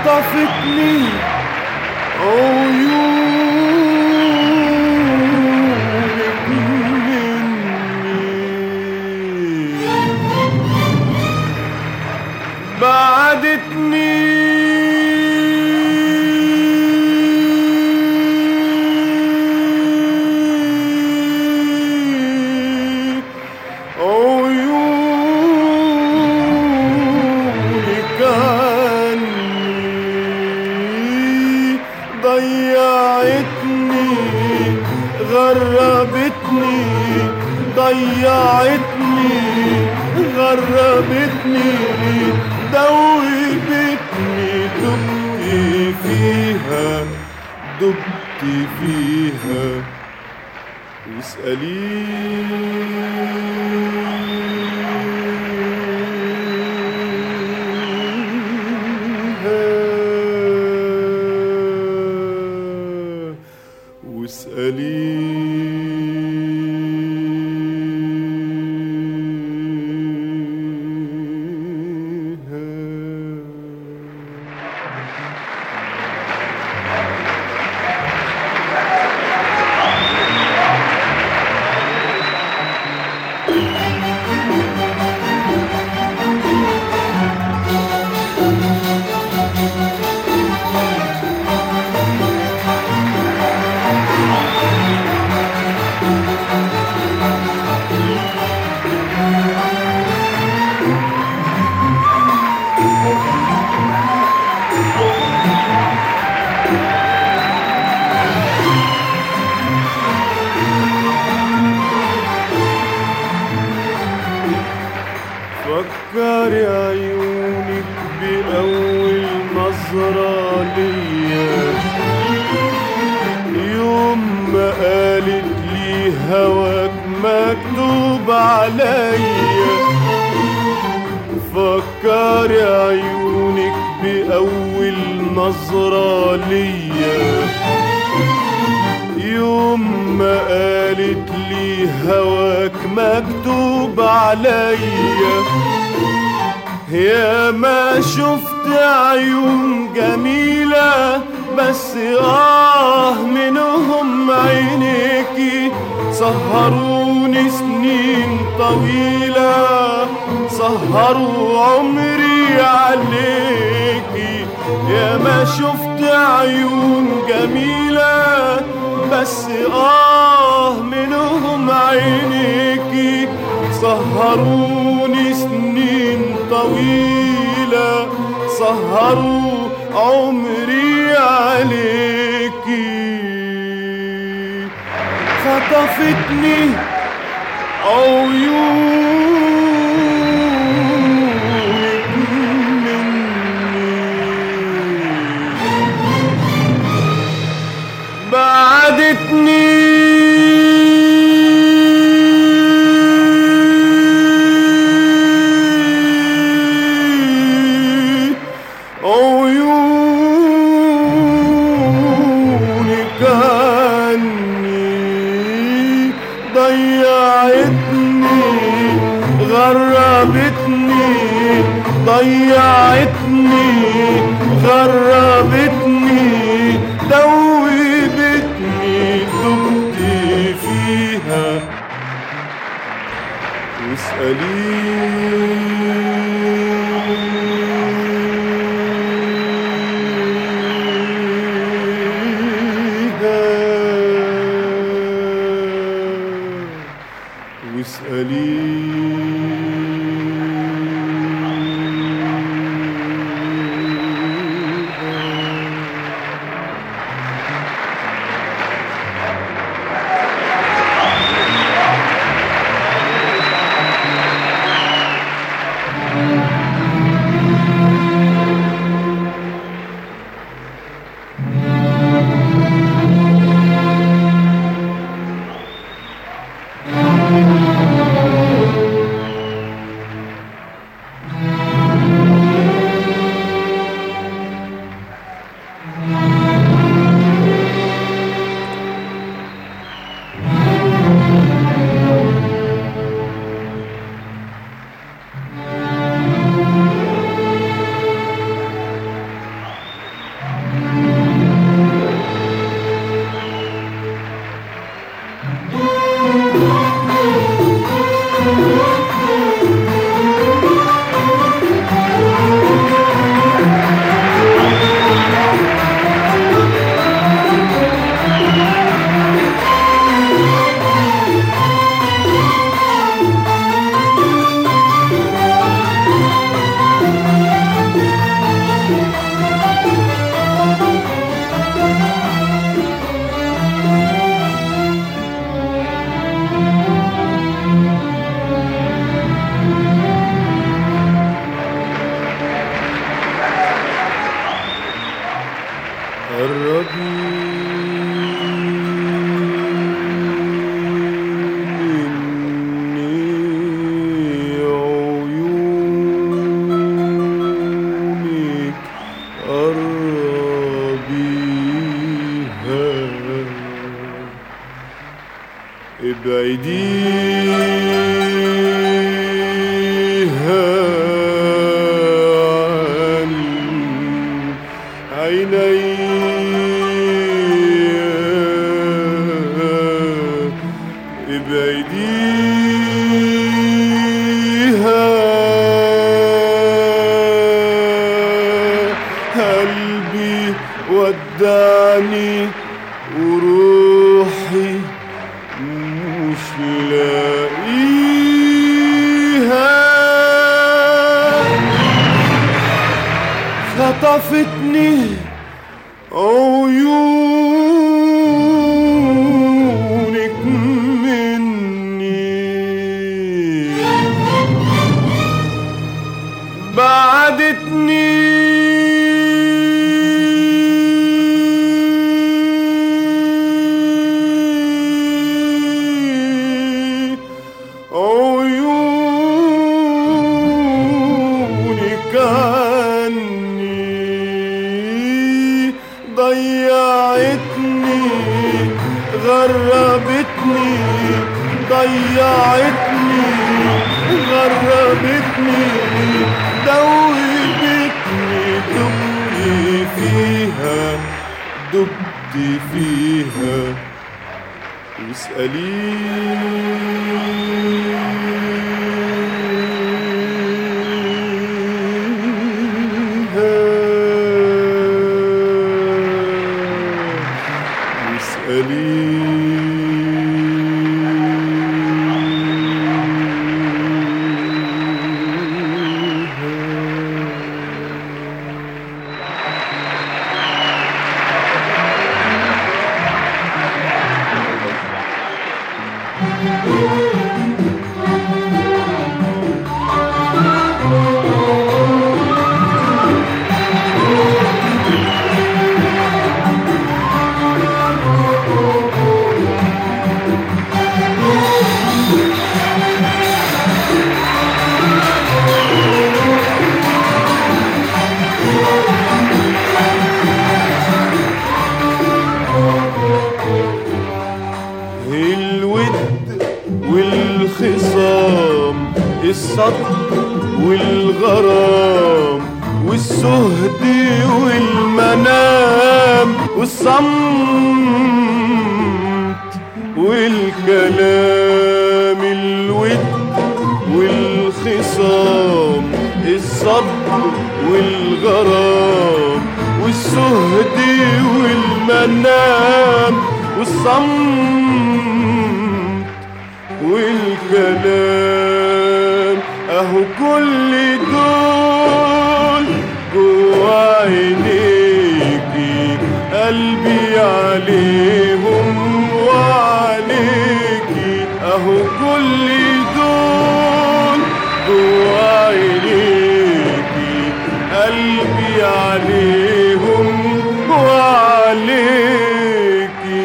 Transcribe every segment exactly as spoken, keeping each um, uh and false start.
خطفتني عيونك مني، بعدتني ضيعتني غربتني ضيعتني غربتني دوبتني دبت فيها دبت فيها فكري عيونك بأول نظرة ليا يوم ما قالت لي هواك مكتوب عليا. فكري عيونك بأول نظرة ليا يوم ما قالت لي هواك مكتوب عليا. يا ما شفت عيون جميلة بس آه منهم عينيكي سهروني سنين طويلة سهروا عمري عليكي. يا ما شفت عيون جميلة بس آه منهم عينيكي سهروني سنين طويلة سهروا عمري عليكي. خطفتني عيونك مني، بعدتني ضيعتني غربتني ضيعتني غربتني دوبتني دبت فيها واسأليها واسأليها خدعني وروحي مش لاقيها، خطفتني عيونك مني، بعدتني عيونك عني، ضيعتني غربتني، ضيعتني غربتني، دوبتني دبت فيها دبت فيها، واسأليها الود والخصام، الصبر والغرام، والسهد والمنام، والصمت والكلام، الود والخصام، الصبر والغرام، والسهد والمنام، والصمت والكلام، اهو كل دول جوا عينيكي، قلبي عليهم وعليكي، اهو كل دول جوا عينيكي، قلبي عليهم وعليكي،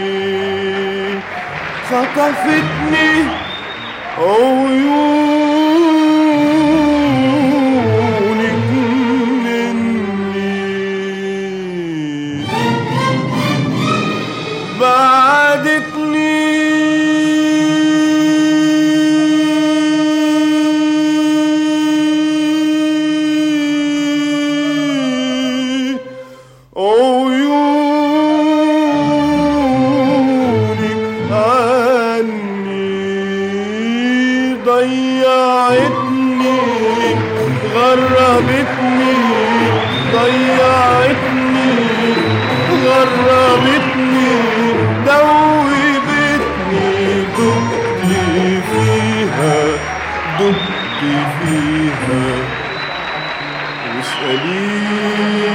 خطفتني عيونك مني، بعدتني عيونك عني، ضيعتني غربتني، ضيعتني غربتني، دوبتني دبت فيها دبت فيها، واسأليني